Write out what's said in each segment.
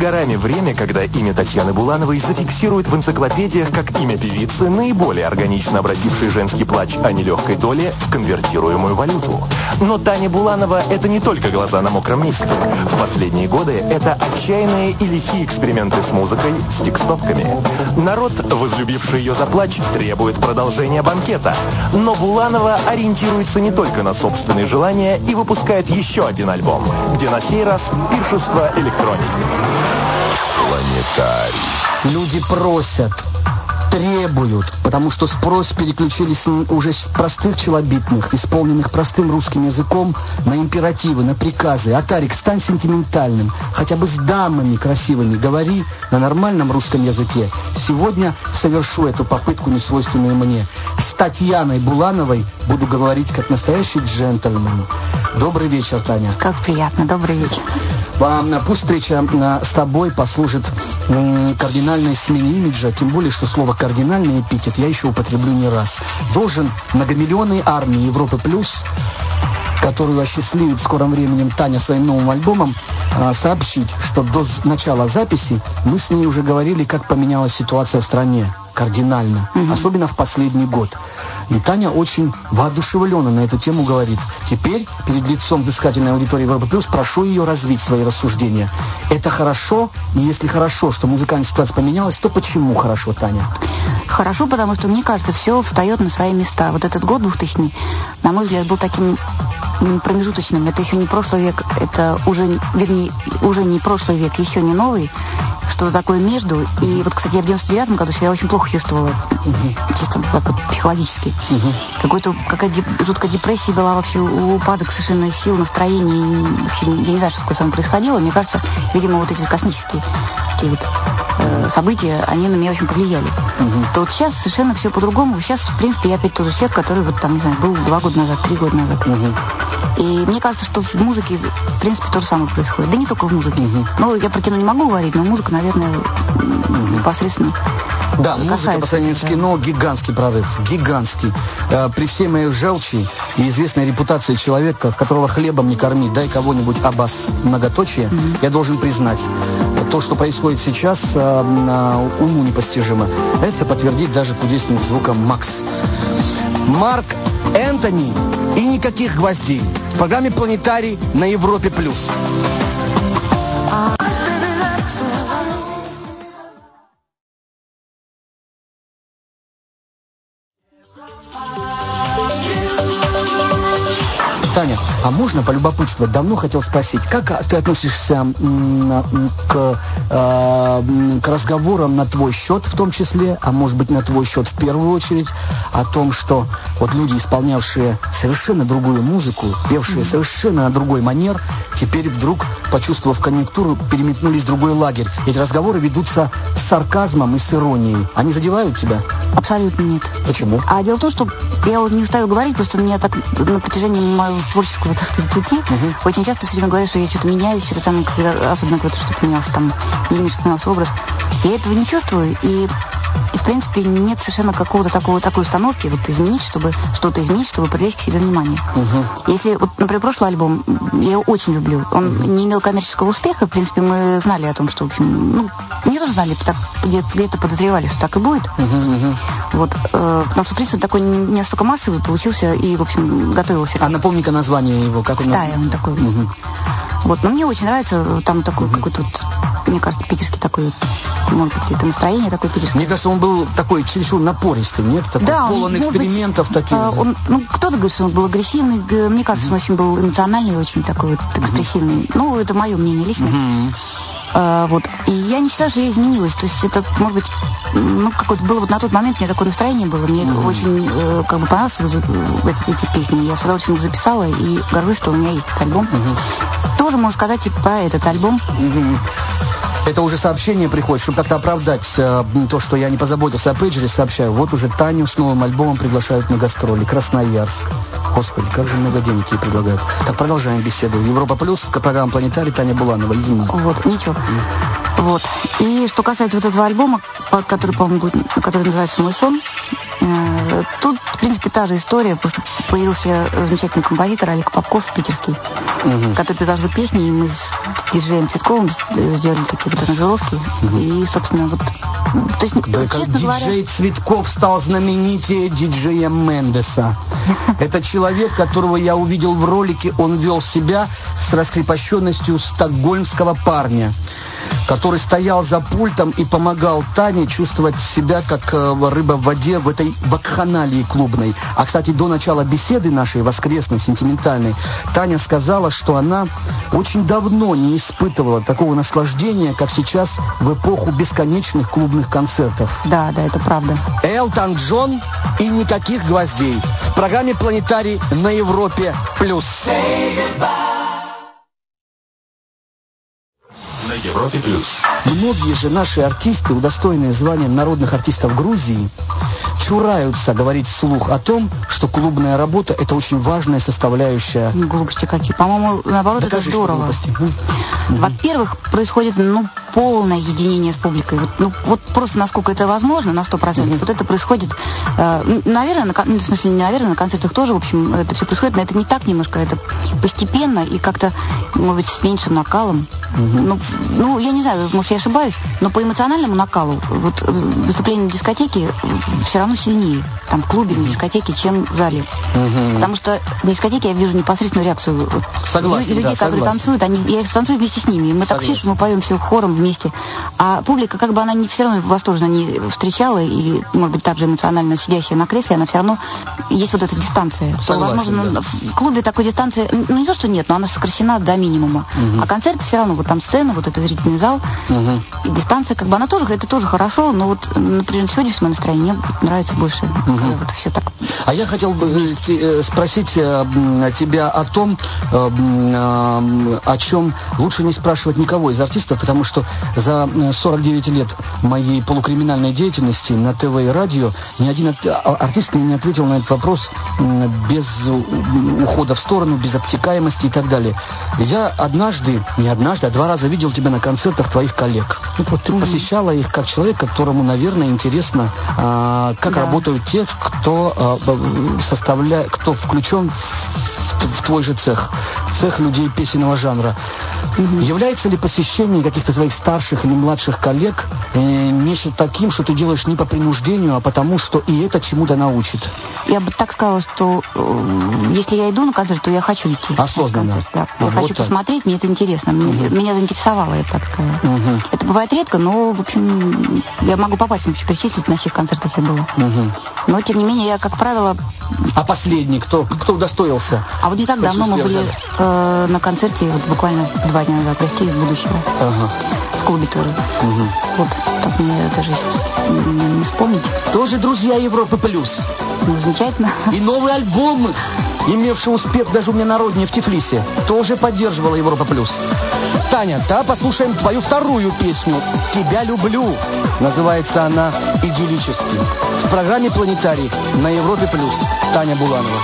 горами время, когда имя Татьяны Булановой зафиксируют в энциклопедиях как имя певицы, наиболее органично обратившей женский плач о нелегкой доле в конвертируемую валюту. Но Таня Буланова – это не только глаза на мокром месте. В последние годы это отчаянные и лихие эксперименты с музыкой, с текстовками. Народ, возлюбивший ее за плач, требует продолжения банкета. Но Буланова ориентируется не только на собственные желания и выпускает еще один альбом, где на сей раз пиршество электроники. Планетарий. Люди просят, требуют, потому что спрос переключились уже с простых челобитных, исполненных простым русским языком, на императивы, на приказы. Атарик, стань сентиментальным, хотя бы с дамами красивыми говори на нормальном русском языке. Сегодня совершу эту попытку, несвойственную мне. С Татьяной Булановой буду говорить как настоящий джентльмен. Добрый вечер, Таня. Как приятно, добрый вечер. Пусть встреча с тобой послужит кардинальной смене имиджа, тем более, что слово «кардинальный» эпитет я еще употреблю не раз. Должен многомиллионной армии Европы Плюс, которую осчастливит в скором времени Таня своим новым альбомом, сообщить, что до начала записи мы с ней уже говорили, как поменялась ситуация в стране. Кардинально. Особенно в последний год. И Таня очень воодушевленно на эту тему говорит. Теперь, перед лицом взыскательной аудитории Европы Плюс, прошу ее развить свои рассуждения. Это хорошо? И если хорошо, что музыкальная ситуация поменялась, то почему хорошо, Таня? Хорошо, потому что, мне кажется, все встает на свои места. Вот этот год 2000, на мой взгляд, был таким промежуточным. Это еще не прошлый век, это уже, вернее, уже не прошлый век, еще не новый. Что-то такое между. И вот, кстати, я в 99-м году себя очень плохо чувствовала. Чисто психологически. Какая-то жуткая депрессия была, вообще упадок совершенно сил, настроения. И вообще, я не знаю, что такое со мной происходило. Мне кажется, видимо, вот эти вот космические такие вот события, они на меня очень повлияли. То вот сейчас совершенно все по-другому. Сейчас, в принципе, я опять тот же человек, который вот там, не знаю, был 2 года назад, 3 года назад. И мне кажется, что в музыке, в принципе, то же самое происходит. Да не только в музыке. Ну, я про кино не могу говорить, но музыка, наверное, непосредственно. Да, музыка по сравнению с кино гигантский прорыв. Гигантский. При всей моей желчи и известной репутации человека, которого хлебом не корми, дай кого-нибудь абас многоточие, я должен признать, то, что происходит сейчас, уму непостижимо. Это подтвердит даже кудесным звуком Макс. Марк Энтони и никаких гвоздей. В программе «Планетарий» на Европе+. Таня, а можно полюбопытствовать? Давно хотел спросить, как ты относишься к разговорам на твой счет, в том числе, а может быть на твой счет в первую очередь, о том, что вот люди, исполнявшие совершенно другую музыку, певшие совершенно на другой манер, теперь вдруг, почувствовав конъюнктуру, переметнулись в другой лагерь. Эти разговоры ведутся с сарказмом и с иронией. Они задевают тебя? Абсолютно нет. Почему? А дело в том, что я вот не устаю говорить, просто мне так на протяжении моего творческого, так сказать, пути очень часто все время говорят, что я что-то меняюсь, что-то там, особенно когда что-то поменялся, там, имидж поменялся, образ. Я этого не чувствую, и в принципе, нет совершенно какой установки вот изменить, чтобы что-то изменить, чтобы привлечь к себе внимание. Если, вот, например, прошлый альбом, я его очень люблю. Он не имел коммерческого успеха. В принципе, мы знали о том, что, в общем, ну, не тоже знали, так, где-то подозревали, что так и будет. Вот, потому что, в принципе, такой не настолько массовый получился и, в общем, готовился. А напомни-ка название его. Как он? «Стая», он такой. Вот, но мне очень нравится, там такой какой-то вот, мне кажется, питерский такой вот, может быть, это настроение такое питерское. Мне кажется, он был такой чересчур напористый, нет? Такой, да, полон экспериментов таких. Кто-то говорит, что он был агрессивный, мне кажется, он очень был эмоциональный, очень такой вот экспрессивный. Ну, это мое мнение личное. Вот. И я не считаю, что я изменилась. То есть это, может быть, ну, какое-то было вот на тот момент, у меня такое настроение было. Мне очень как бы понравились эти песни. Я с удовольствием их записала и горжусь, что у меня есть этот альбом. Тоже можно сказать и про этот альбом. Это уже сообщение приходит, чтобы как-то оправдать то, что я не позаботился о пейджере, сообщаю. Вот уже Таню с новым альбомом приглашают на гастроли. Красноярск. Господи, как же много денег ей предлагают. Так, продолжаем беседу. Европа Плюс, программа «Планетарий», Таня Буланова. Извини. Вот, ничего. Вот. И что касается вот этого альбома, который, по-моему, будет, который называется «Мой сон», тут, в принципе, та же история. Просто появился замечательный композитор Олег Попков, питерский, который предложил песни, и мы с диджеем Цветковым сделали такие выбрать аранжировки. И, собственно, вот... То есть, честно говоря... Диджей Цветков стал знаменитее диджея Мендеса. Это человек, которого я увидел в ролике. Он вел себя с раскрепощенностью стокгольмского парня, который стоял за пультом и помогал Тане чувствовать себя как рыба в воде в этой вакханалии клубной. А, кстати, до начала беседы нашей воскресной, сентиментальной, Таня сказала, что она очень давно не испытывала такого наслаждения, как сейчас в эпоху бесконечных клубных концертов. Да, это правда. Элтон Джон и никаких гвоздей. В программе «Планетарий» на Европе+. На Европе+. Многие же наши артисты, удостоенные звания народных артистов Грузии, чураются говорить вслух о том, что клубная работа – это очень важная составляющая. Глупости какие. По-моему, наоборот, Докажи, это здорово. Во-первых, происходит, полное единение с публикой. Вот просто насколько это возможно, на 100%. Вот это происходит, наверное, на концертах тоже, в общем, это все происходит, но это не так немножко, это постепенно и как-то, может быть, с меньшим накалом. Я не знаю, может, я ошибаюсь, но по эмоциональному накалу вот выступление на дискотеке все равно сильнее, там, в клубе, на дискотеке, чем в зале. Потому что на дискотеке я вижу непосредственную реакцию людей, которые танцуют, я их танцую вместе с ними. И мы так чувствуем, мы поем все хором вместе. А публика, как бы она все равно восторженно не встречала, и, может быть, также эмоционально сидящая на кресле, она все равно есть вот эта дистанция. Возможно, в клубе такой дистанции, не то, что нет, но она сокращена до минимума. А концерт все равно, вот там сцена, вот этот зрительный зал, и дистанция, как бы она тоже, это тоже хорошо, но вот, например, сегодняшнее настроение мне нравится больше. Вот все так. А я хотел бы спросить тебя о том, о чем лучше не спрашивать никого из артистов, потому что за 49 лет моей полукриминальной деятельности на ТВ и радио ни один артист мне не ответил на этот вопрос без ухода в сторону, без обтекаемости и так далее. Я два раза видел тебя на концертах твоих коллег. Вот ты посещала их как человек, которому, наверное, интересно, как работают те, кто включен в твой же цех людей песенного жанра. Является ли посещение каких-то твоих старших или младших коллег нечто таким, что ты делаешь не по принуждению, а потому, что и это чему-то научит? Я бы так сказала, что если я иду на концерт, то я хочу идти. Осознанно. Концерт, да. Я хочу посмотреть, мне это интересно. Меня заинтересовало, я бы так сказала. Это бывает редко, но, в общем, я могу по пальцам перечислить, на чьих концертах я была. Но, тем не менее, я, как правило... А последний? Кто удостоился? А вот не так давно мы были на концерте, вот буквально 2 дня назад, «Гостей из будущего». В клубе тоже. Вот, так мне даже не вспомнить. Тоже друзья Европы+. Замечательно. И новый альбом, имевший успех даже у меня на родине в Тифлисе, тоже поддерживала Европа+. Таня, послушаем твою вторую песню «Тебя люблю». Называется она «Идиллически». В программе «Планетарий» на Европе+. Таня Буланова.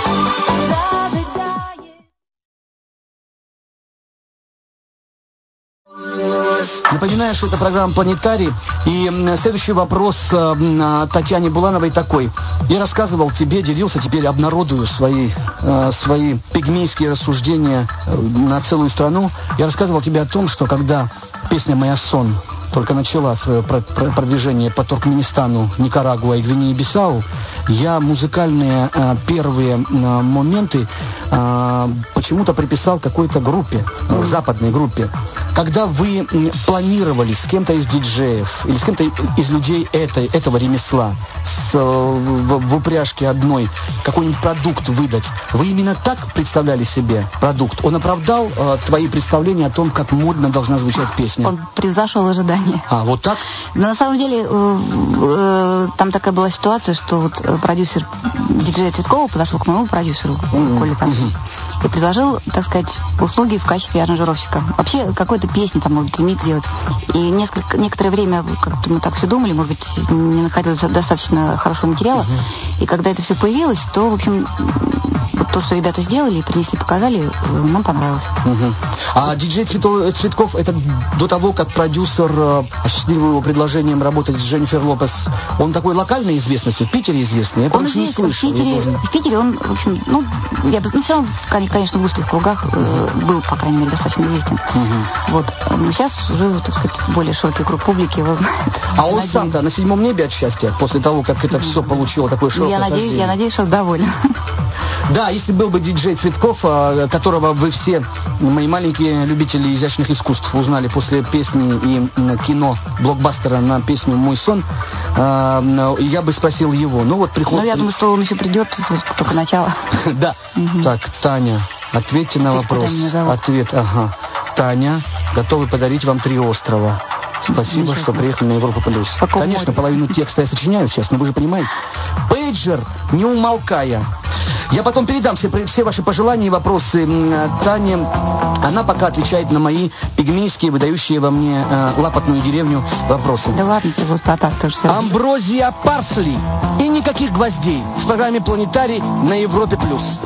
Напоминаю, что это программа «Планетарий». И следующий вопрос Татьяне Булановой такой. Я рассказывал тебе, делился, теперь обнародую свои пигмейские рассуждения на целую страну. Я рассказывал тебе о том, что когда песня «Моя сон» только начала свое продвижение по Туркменистану, Никарагуа и Гвинее-Бисау, я музыкальные первые моменты почему-то приписал какой-то группе, западной группе. Когда вы планировали с кем-то из диджеев или с кем-то из людей этого ремесла в упряжке одной какой-нибудь продукт выдать, вы именно так представляли себе продукт? Он оправдал твои представления о том, как модно должна звучать песня? Он превзошел ожидания. А, вот так? Но на самом деле там такая была ситуация, что вот продюсер диджея Цветкова подошел к моему продюсеру, Коле Танцу, и предложил, так сказать, услуги в качестве аранжировщика. Вообще какой-то песни, там, может быть, ремикс делать. И некоторое время как-то мы так все думали, может быть, не находилось достаточно хорошего материала. И когда это все появилось, то, в общем, вот то, что ребята сделали, принесли, показали, нам понравилось. А диджей Цветков, это до того, как продюсер осуществил его предложением работать с Дженнифер Лопес. Он такой локальной известностью, в Питере известный. Я он не слышал. В Питере он, в общем, все равно, конечно, в узких кругах был, по крайней мере, достаточно известен. Вот. Но сейчас уже, так сказать, более широкий круг публики его знает. А он сам-то на 7-м небе от счастья, после того, как это все получило такое широкое хождение? Я надеюсь, что доволен. Да, если был бы диджей Цветков, которого вы все, мои маленькие любители изящных искусств, узнали после песни и кино блокбастера на песню «Мой сон», я бы спросил его. Ну вот приход... я думаю, что он еще придет, только начало. Да. Так, Таня, ответьте на вопрос. Ответ, ага. Таня, готовы подарить вам 3 острова. Спасибо, что приехали на Европу Плюс. Конечно, половину текста я сочиняю сейчас, но вы же понимаете. Пейджер, не умолкая. Я потом передам все ваши пожелания и вопросы Тане. Она пока отвечает на мои пигмейские, выдающие во мне лапотную деревню вопросы. Да ладно, тебе просто Амброзия Парсли и никаких гвоздей в программе «Планетарий» на Европе Плюс.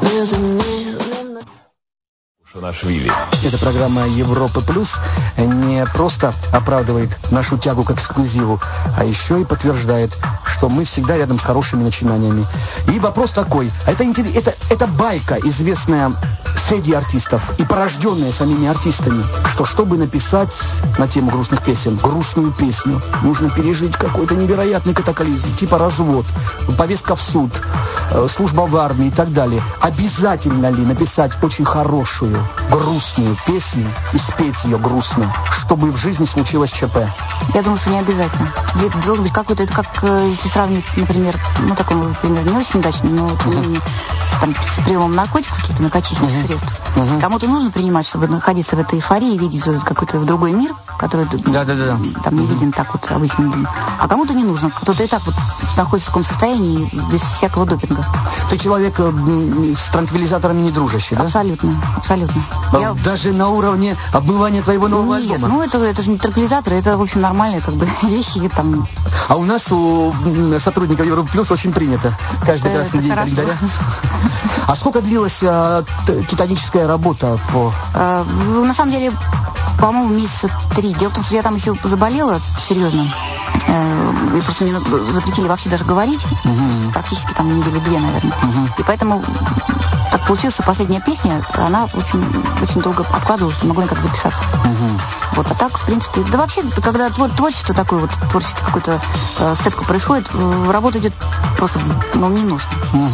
Эта программа «Европа Плюс» не просто оправдывает нашу тягу к эксклюзиву, а еще и подтверждает, что мы всегда рядом с хорошими начинаниями. И вопрос такой, это байка, известная среди артистов и порожденная самими артистами, что чтобы написать на тему грустных песен грустную песню, нужно пережить какой-то невероятный катаклизм, типа развод, повестка в суд, служба в армии и так далее. Обязательно ли написать очень хорошую грустную песню и спеть ее грустно, чтобы в жизни случилось ЧП? Я думаю, что не обязательно. Это должен быть какой-то, это как если сравнивать, например, такой, например, не очень удачный, но с приемом наркотиков, каких-то накачительных средств. Кому-то нужно принимать, чтобы находиться в этой эйфории, видеть какой-то другой мир, который там не виден так вот обычным людям. А кому-то не нужно. Кто-то и так вот находится в таком состоянии без всякого допинга. Ты человек с транквилизаторами не дружащий, да? Абсолютно. Даже на уровне обмывания твоего нового альбома? Это же не транквилизаторы, это, в общем, нормальные вещи там. А у нас, у сотрудников Европы Плюс, очень принято. Каждый красный день календаря. А сколько длилась титаническая работа по... На самом деле, по-моему, месяца 3. Дело в том, что я там еще заболела серьезно. И просто мне запретили вообще даже говорить. Практически там недели 2, наверное. И поэтому так получилось, что последняя песня, она очень долго откладывалась, не могла никак записаться. Вот, а так, в принципе... Да вообще, когда творчество такое, вот творческий какой-то степка происходит, работа идет просто молниеносно.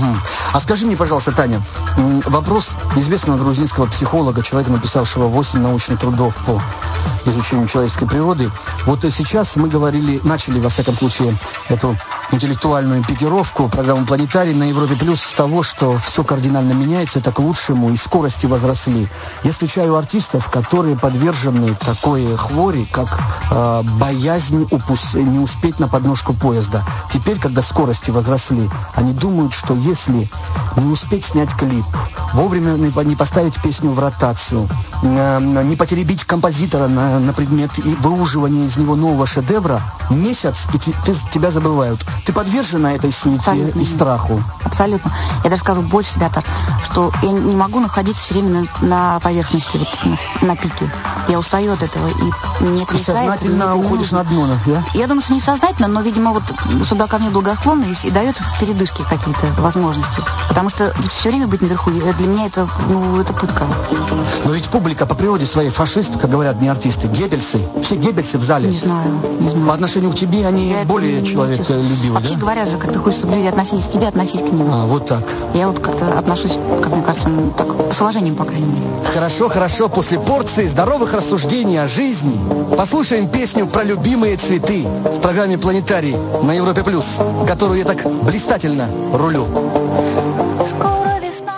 А скажи мне, пожалуйста, Таня, вопрос известного грузинского психолога, человека, написавшего 8 научных трудов по изучению человеческой природы. Вот сейчас мы начали, во всяком случае, эту интеллектуальную пикировку программы «Планетарий» на Европе Плюс с того, что все кардинально меняется, это к лучшему, и скорости возросли. Я встречаю артистов, которые подвержены такой хвори, как боязнь не успеть на подножку поезда. Теперь, когда скорости возросли, они думают, что если не успеть снять клип, вовремя не поставить песню в ротацию, не потеребить композитора на предмет и выуживания из него нового шедевра, месяц, и тебя забывают. Ты подвержена этой суете и страху? Абсолютно. Я даже скажу больше, ребята, что я не могу находиться все время на поверхности, на пике. Я устаю от этого, и мне это мешает. Сознательно уходишь на дно, да? Я думаю, что не сознательно, но, видимо, судьба ко мне благосклонна и дает передышки какие-то возможности. Потому что все время быть наверху, для меня это пытка. Но ведь публика по природе своей фашист, как говорят мне артисты, Геббельсы. Все Геббельсы в зале. Не знаю. По отношению к тебе они более человеколюбивы, вообще говорят же, как ты хочешь, чтобы люди относились к тебе, относись к ним. Вот так. Я как-то отношусь, как мне кажется, с уважением, по крайней мере. Хорошо. После порции здоровых рассуждений о жизни послушаем песню про любимые цветы в программе «Планетарий» на Европе Плюс, которую я так блистательно рулю. Скоро весна.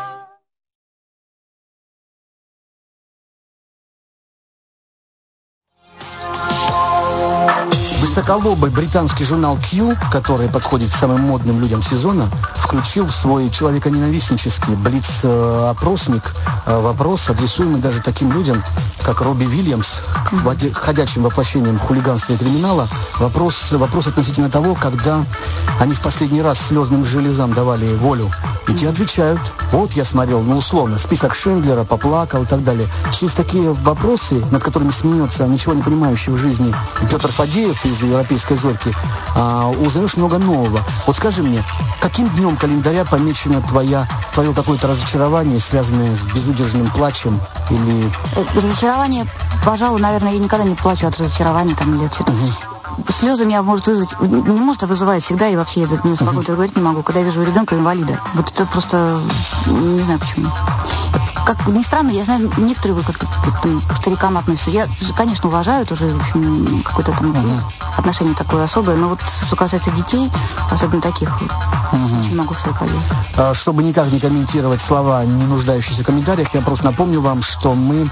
Вы Высоколобый британский журнал Q, который подходит к самым модным людям сезона, включил в свой человеконенавистнический блиц-опросник вопрос, адресуемый даже таким людям, как Робби Уильямс, ходячим воплощением хулиганства и криминала. Вопрос относительно того, когда они в последний раз слезным железам давали волю. И те отвечают. Вот я смотрел, условно, список Шиндлера, поплакал и так далее. Через такие вопросы, над которыми смеется ничего не понимающий в жизни Петр Фадеев из «Европейской зорьки», узнаешь много нового. Вот скажи мне, каким днем календаря помечено твое какое-то разочарование, связанное с безудержным плачем или... Разочарование, пожалуй, наверное, я никогда не плачу от разочарования там или что-то. Слезы меня может вызвать, не может, а вызывает всегда, и вообще я спокойно говорить не могу, когда я вижу ребенка-инвалида. Вот это просто, не знаю почему. Как ни странно, я знаю, некоторые вы как-то к старикам относятся. Я, конечно, уважаю тоже, в общем, какое-то там отношение такое особое, но вот что касается детей, особенно таких, очень могу в свою поверить. Чтобы никак не комментировать слова, не нуждающиеся в комментариях, я просто напомню вам, что мы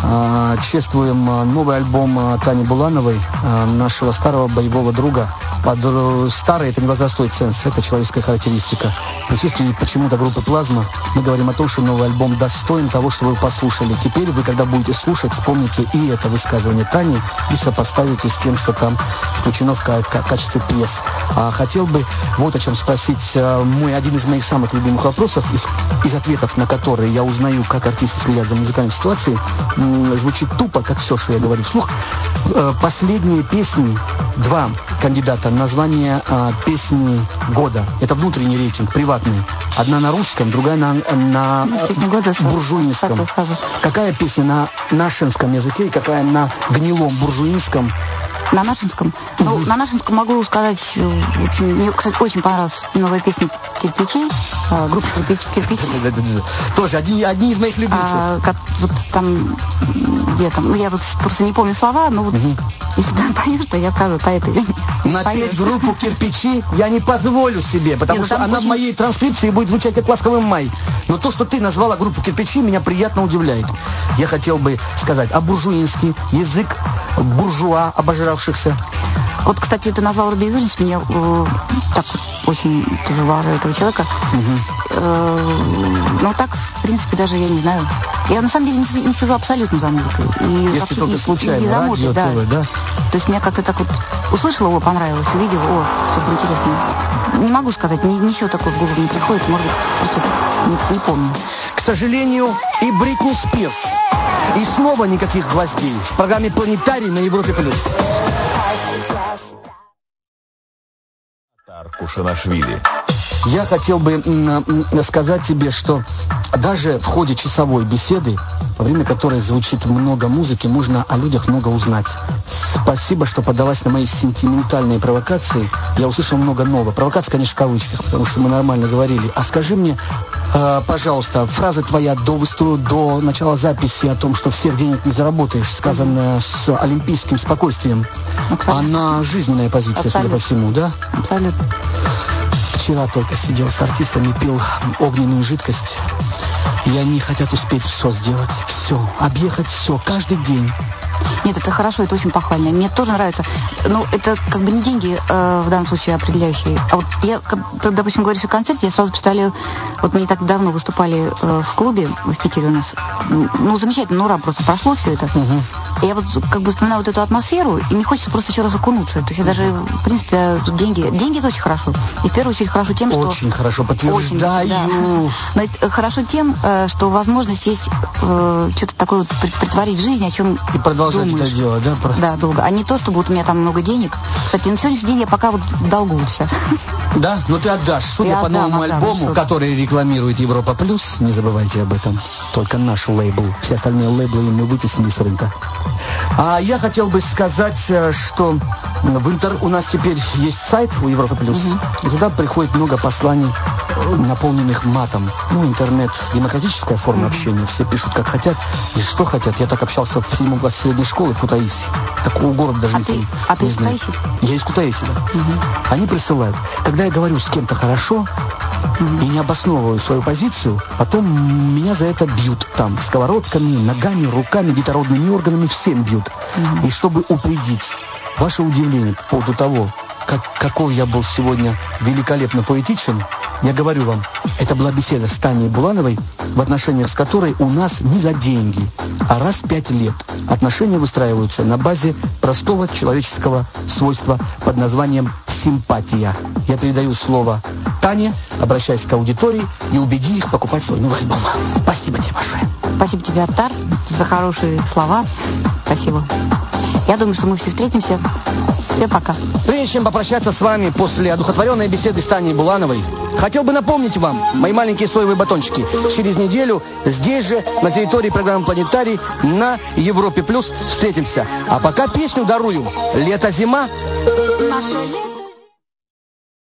чествуем новый альбом Тани Булановой, нашего старого боевого друга. Старый — это не возрастной ценз, это человеческая характеристика. В присутствии почему-то группы «Плазма» мы говорим о том, что новый альбом достоин того, что вы послушали. Теперь вы, когда будете слушать, вспомните и это высказывание Тани и сопоставите с тем, что там включено в качестве пьес. Хотел бы вот о чем спросить. Один из моих самых любимых вопросов, из ответов на которые я узнаю, как артисты следят за музыкальной ситуацией, звучит тупо, как все, что я говорю вслух. Последние песни, 2 кандидата, название песни года. Это внутренний рейтинг, приватный. Одна на русском, другая на буржуинском. Какая песня на нашинском языке и какая на гнилом буржуинском? На нашинском? Ну, на нашинском могу сказать, мне, кстати, очень понравилась новая песня «Кирпичей», группа «Кирпичи». Тоже одни из моих любимцев. Вот там, где там, я вот просто не помню слова, но вот если ты поешь, то я скажу, по этой. Напеть группу «Кирпичи» я не позволю себе, потому что она в моей транскрипции будет звучать как «Ласковый май». Но то, что ты назвала группу «Кирпичи», меня приятно удивляет. Я хотел бы сказать, буржуинский язык буржуа, обожравшихся. Вот, кстати, ты назвал Робби Уильямс, меня так вот очень тоже уважаю этого человека. Но так, в принципе, даже я не знаю. Я на самом деле не сижу абсолютно за музыкой. Если только случайно, радио, да. ТВ, да? То есть меня как-то так вот услышала, понравилось, увидела, что-то интересное. Не могу сказать, ничего такого в голову не приходит, может быть, просто не помню. К сожалению, и Бритни Спирс. И снова никаких гвоздей. В программе «Планетарий» на Европе+. Кушанашвили. Я хотел бы сказать тебе, что даже в ходе часовой беседы, во время которой звучит много музыки, можно о людях много узнать. Спасибо, что поддалась на мои сентиментальные провокации. Я услышал много нового. Провокация, конечно, в кавычках, потому что мы нормально говорили. А скажи мне, пожалуйста, фраза твоя до начала записи о том, что всех денег не заработаешь, сказанная с олимпийским спокойствием. Абсолютно. Она жизненная позиция, Абсолютно. судя по всему, да? Абсолютно. Вчера только сидел с артистами, пил огненную жидкость. И они хотят успеть все сделать. Все. Объехать все. Каждый день. Нет, это хорошо, это очень похвально. Мне тоже нравится. Но это как бы не деньги в данном случае определяющие. А вот я, ты, допустим, говоришь о концерте, я сразу представляю, вот мы не так давно выступали в клубе в Питере у нас. Ну, замечательно, ура, просто прошло все это. И я вот как бы вспоминаю вот эту атмосферу, и мне хочется просто еще раз окунуться. То есть я даже, в принципе, тут деньги это очень хорошо. И в первую очередь хорошо тем, что... Очень хорошо, подтверждаю. Да. Но это хорошо тем, что возможность есть что-то такое вот притворить в жизни, о чем и продолжать думаешь. это дело, да? Да, долго. А не то, что вот у меня там много денег. Кстати, на сегодняшний день я пока вот в долгу вот сейчас. Да? Но ты отдашь. Судя Я по новому отдам, альбому, который рекламирует Европа Плюс, не забывайте об этом. Только наш лейбл. Все остальные лейблы мы вытеснили с рынка. А я хотел бы сказать, что у нас теперь есть сайт у Европа Плюс, и туда приходит много посланий, наполненных матом. Ну, интернет, демократическая форма общения. Все пишут, как хотят и что хотят. Я так общался в 7 классе средней школы в Кутаиси. Такого города даже не А ты из Кутаиси? Я из Кутаиси, да. Они присылают. Когда я говорю с кем-то хорошо и не обосновываю свою позицию, потом меня за это бьют там сковородками, ногами, руками, детородными органами, всем бьют. И чтобы упредить ваше удивление по поводу того, каков я был сегодня великолепно поэтичен, я говорю вам, это была беседа с Таней Булановой, в отношениях с которой у нас не за деньги, а раз в 5 лет отношения выстраиваются на базе простого человеческого свойства под названием симпатия. Я передаю слово Тане, обращаясь к аудитории и убеди их покупать свой новый альбом. Спасибо тебе большое. Спасибо тебе, Аттар, за хорошие слова. Спасибо. Я думаю, что мы все встретимся. Все, пока. Прежде чем попрощаться с вами после одухотворенной беседы с Таней Булановой, хотел бы напомнить вам, мои маленькие соевые батончики, через неделю здесь же, на территории программы «Планетарий» на Европе Плюс встретимся. А пока песню дарую «Лето-зима». Наше лето.